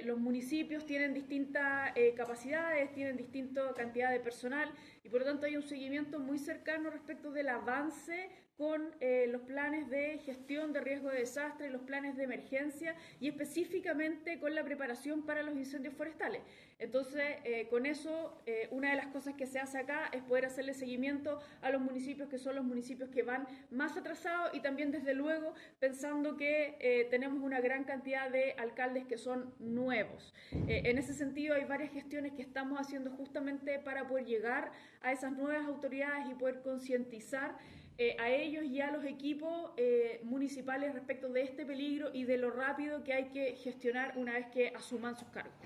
los municipios tienen distintas capacidades, tienen distinta cantidad de personal y por lo tanto hay un seguimiento muy cercano respecto del avance con los planes de gestión de riesgo de desastre, los planes de emergencia y específicamente con la preparación para los incendios forestales. Entonces, con eso, una de las cosas que se hace acá es poder hacerle seguimiento a los municipios que son los municipios que van más atrasados y también, desde luego, pensando que tenemos una gran cantidad de alcaldes que son nuevos. En ese sentido, hay varias gestiones que estamos haciendo justamente para poder llegar a esas nuevas autoridades y poder concientizar a ellos y a los equipos municipales respecto de este peligro y de lo rápido que hay que gestionar una vez que asuman sus cargos.